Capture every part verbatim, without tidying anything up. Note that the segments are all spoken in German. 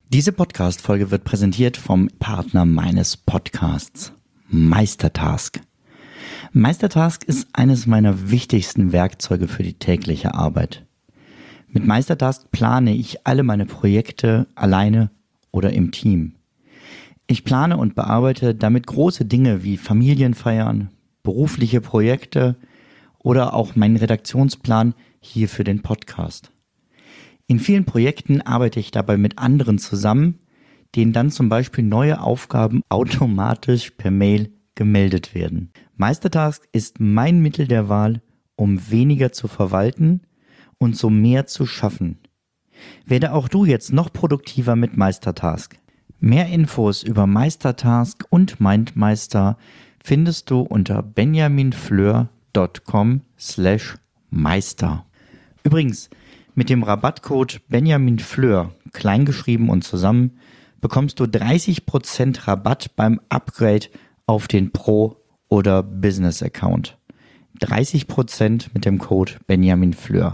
Diese Podcast-Folge wird präsentiert vom Partner meines Podcasts, Meistertask. Meistertask ist eines meiner wichtigsten Werkzeuge für die tägliche Arbeit. Mit Meistertask plane ich alle meine Projekte alleine oder im Team. Ich plane und bearbeite damit große Dinge wie Familienfeiern, berufliche Projekte oder auch meinen Redaktionsplan hier für den Podcast. In vielen Projekten arbeite ich dabei mit anderen zusammen, denen dann zum Beispiel neue Aufgaben automatisch per Mail gemeldet werden. Meistertask ist mein Mittel der Wahl, um weniger zu verwalten und so mehr zu schaffen. Werde auch du jetzt noch produktiver mit Meistertask. Mehr Infos über Meistertask und MindMeister findest du unter benjaminfleur.com slash meister. Übrigens, mit dem Rabattcode benjaminfleur, kleingeschrieben und zusammen, bekommst du dreißig Prozent Rabatt beim Upgrade auf den Pro- oder Business-Account. dreißig Prozent mit dem Code benjaminfleur.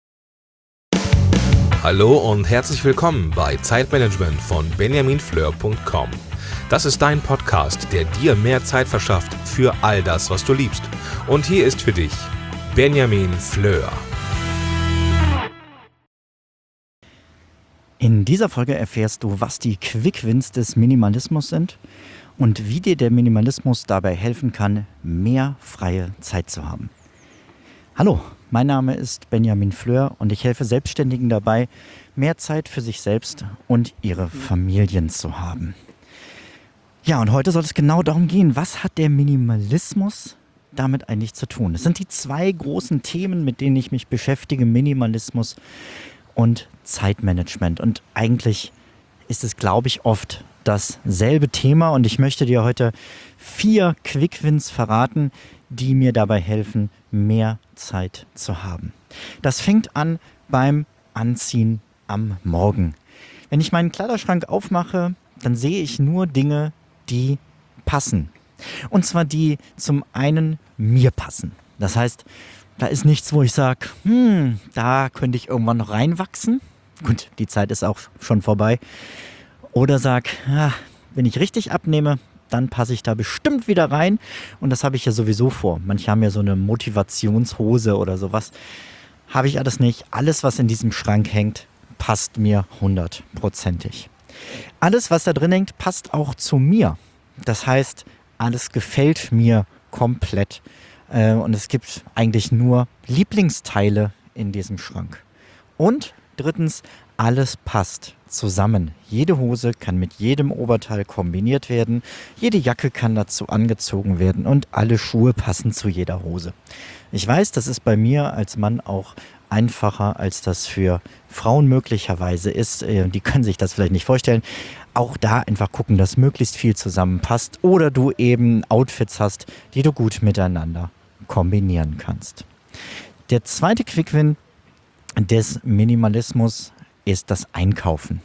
Hallo und herzlich willkommen bei Zeitmanagement von benjamin fleur punkt com. Das ist dein Podcast, der dir mehr Zeit verschafft für all das, was du liebst. Und hier ist für dich Benjamin Fleur. In dieser Folge erfährst du, was die Quick-Wins des Minimalismus sind und wie dir der Minimalismus dabei helfen kann, mehr freie Zeit zu haben. Hallo, mein Name ist Benjamin Fleur und ich helfe Selbstständigen dabei, mehr Zeit für sich selbst und ihre Familien zu haben. Ja, und heute soll es genau darum gehen, was hat der Minimalismus damit eigentlich zu tun? Es sind die zwei großen Themen, mit denen ich mich beschäftige, Minimalismus und Zeitmanagement. Und eigentlich ist es, glaube ich, oft dasselbe Thema und ich möchte dir heute vier Quick-Wins verraten, die mir dabei helfen, mehr Zeit zu haben. Das fängt an beim Anziehen am Morgen. Wenn ich meinen Kleiderschrank aufmache, dann sehe ich nur Dinge, die passen. Und zwar die zum einen mir passen. Das heißt, da ist nichts, wo ich sage, hm, da könnte ich irgendwann noch reinwachsen. Gut, die Zeit ist auch schon vorbei. Oder sage, ja, wenn ich richtig abnehme, dann passe ich da bestimmt wieder rein. Und das habe ich ja sowieso vor. Manche haben ja so eine Motivationshose oder sowas. Habe ich alles nicht. Alles, was in diesem Schrank hängt, passt mir hundertprozentig. Alles, was da drin hängt, passt auch zu mir. Das heißt, alles gefällt mir komplett. Und es gibt eigentlich nur Lieblingsteile in diesem Schrank. Und drittens, alles passt zusammen. Jede Hose kann mit jedem Oberteil kombiniert werden. Jede Jacke kann dazu angezogen werden und alle Schuhe passen zu jeder Hose. Ich weiß, das ist bei mir als Mann auch einfacher, als das für Frauen möglicherweise ist. Die können sich das vielleicht nicht vorstellen. Auch da einfach gucken, dass möglichst viel zusammenpasst oder du eben Outfits hast, die du gut miteinander kombinieren kannst. Der zweite Quick-Win des Minimalismus ist das Einkaufen.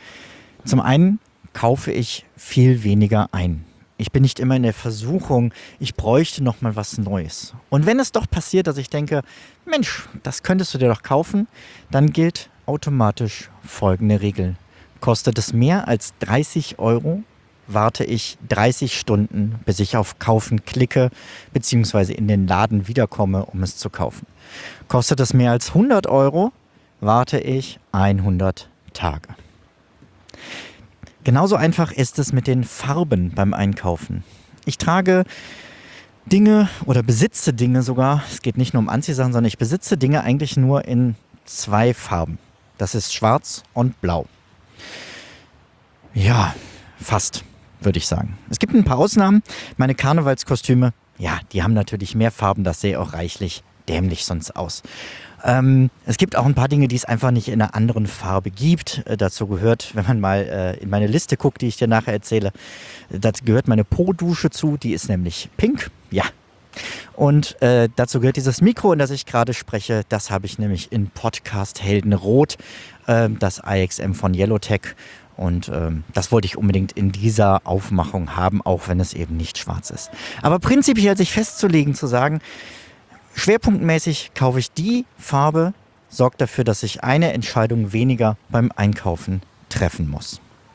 Zum einen kaufe ich viel weniger ein. Ich bin nicht immer in der Versuchung, ich bräuchte noch mal was Neues. Und wenn es doch passiert, dass ich denke, Mensch, das könntest du dir doch kaufen, dann gilt automatisch folgende Regel. Kostet es mehr als dreißig Euro, warte ich dreißig Stunden, bis ich auf Kaufen klicke, beziehungsweise in den Laden wiederkomme, um es zu kaufen. Kostet es mehr als hundert Euro, warte ich hundert Tage. Genauso einfach ist es mit den Farben beim Einkaufen. Ich trage Dinge oder besitze Dinge sogar, es geht nicht nur um Anziehsachen, sondern ich besitze Dinge eigentlich nur in zwei Farben. Das ist schwarz und blau. Ja, fast, würde ich sagen. Es gibt ein paar Ausnahmen. Meine Karnevalskostüme, ja, die haben natürlich mehr Farben, das sähe auch reichlich dämlich sonst aus. Ähm, es gibt auch ein paar Dinge, die es einfach nicht in einer anderen Farbe gibt. Äh, dazu gehört, wenn man mal äh, in meine Liste guckt, die ich dir nachher erzähle, dazu gehört meine Po-Dusche zu, die ist nämlich pink, ja. Und äh, dazu gehört dieses Mikro, in das ich gerade spreche, das habe ich nämlich in Podcast Heldenrot, äh, das I X M von Yellowtech. Und ähm, das wollte ich unbedingt in dieser Aufmachung haben, auch wenn es eben nicht schwarz ist. Aber prinzipiell sich festzulegen, zu sagen, schwerpunktmäßig kaufe ich die Farbe, sorgt dafür, dass ich eine Entscheidung weniger beim Einkaufen treffen muss.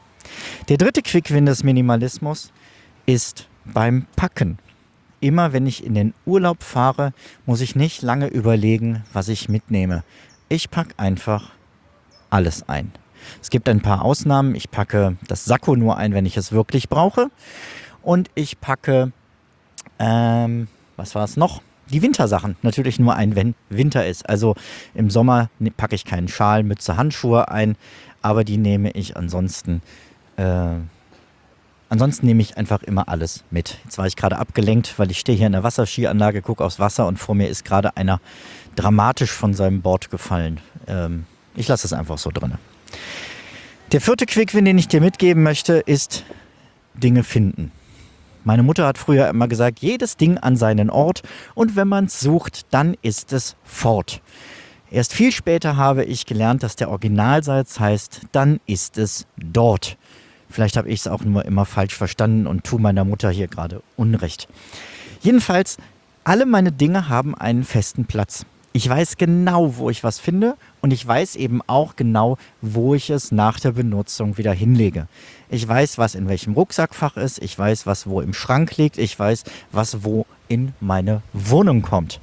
Der dritte Quick-Win des Minimalismus ist beim Packen. Immer wenn ich in den Urlaub fahre, muss ich nicht lange überlegen, was ich mitnehme. Ich packe einfach alles ein. Es gibt ein paar Ausnahmen. Ich packe das Sakko nur ein, wenn ich es wirklich brauche. Und ich packe, ähm, was war es noch? Die Wintersachen natürlich nur ein, wenn Winter ist. Also im Sommer packe ich keinen Schal, Mütze, Handschuhe ein, aber die nehme ich ansonsten, äh, ansonsten nehme ich einfach immer alles mit. Jetzt war ich gerade abgelenkt, weil ich stehe hier in der Wasserskianlage, gucke aufs Wasser und vor mir ist gerade einer dramatisch von seinem Board gefallen. Ähm, ich lasse es einfach so drin. Der vierte Quick-Win, den ich dir mitgeben möchte, ist Dinge finden. Meine Mutter hat früher immer gesagt, jedes Ding an seinen Ort und wenn man es sucht, dann ist es fort. Erst viel später habe ich gelernt, dass der Originalsatz heißt, dann ist es dort. Vielleicht habe ich es auch nur immer falsch verstanden und tue meiner Mutter hier gerade Unrecht. Jedenfalls, alle meine Dinge haben einen festen Platz. Ich weiß genau, wo ich was finde und ich weiß eben auch genau, wo ich es nach der Benutzung wieder hinlege. Ich weiß, was in welchem Rucksackfach ist, ich weiß, was wo im Schrank liegt, ich weiß, was wo in meine Wohnung kommt.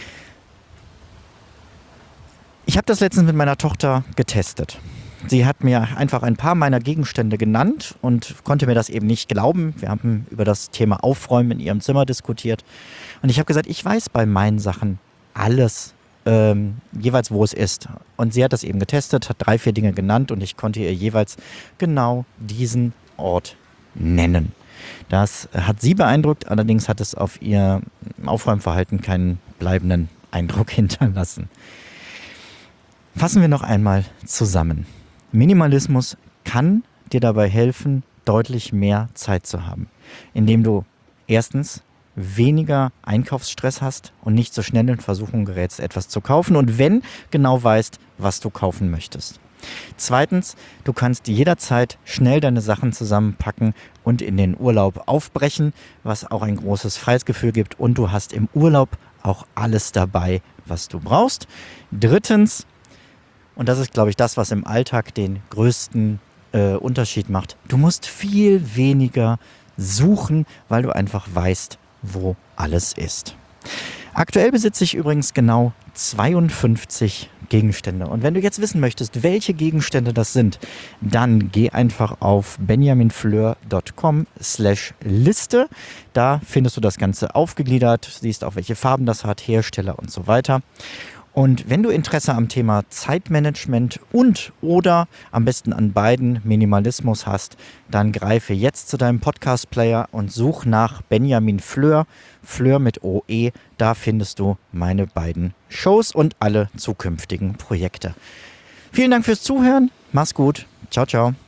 Ich habe das letztens mit meiner Tochter getestet. Sie hat mir einfach ein paar meiner Gegenstände genannt und konnte mir das eben nicht glauben. Wir haben über das Thema Aufräumen in ihrem Zimmer diskutiert. Und ich habe gesagt, ich weiß bei meinen Sachen alles, ähm, jeweils wo es ist. Und sie hat das eben getestet, hat drei, vier Dinge genannt und ich konnte ihr jeweils genau diesen Ort nennen. Das hat sie beeindruckt, allerdings hat es auf ihr Aufräumverhalten keinen bleibenden Eindruck hinterlassen. Fassen wir noch einmal zusammen. Minimalismus kann dir dabei helfen, deutlich mehr Zeit zu haben, indem du erstens weniger Einkaufsstress hast und nicht so schnell in Versuchung gerätst, etwas zu kaufen und wenn, genau weißt, was du kaufen möchtest. Zweitens, du kannst jederzeit schnell deine Sachen zusammenpacken und in den Urlaub aufbrechen, was auch ein großes Freiheitsgefühl gibt und du hast im Urlaub auch alles dabei, was du brauchst. Drittens, und das ist, glaube ich, das, was im Alltag den größten äh, Unterschied macht, du musst viel weniger suchen, weil du einfach weißt, wo alles ist. Aktuell besitze ich übrigens genau zweiundfünfzig Gegenstände. Und wenn du jetzt wissen möchtest, welche Gegenstände das sind, dann geh einfach auf benjaminfleur.com slash Liste. Da findest du das Ganze aufgegliedert, siehst auch, welche Farben das hat, Hersteller und so weiter. Und wenn du Interesse am Thema Zeitmanagement und oder am besten an beiden Minimalismus hast, dann greife jetzt zu deinem Podcast-Player und such nach Benjamin Fleur, Fleur mit O E. Da findest du meine beiden Shows und alle zukünftigen Projekte. Vielen Dank fürs Zuhören. Mach's gut. Ciao, ciao.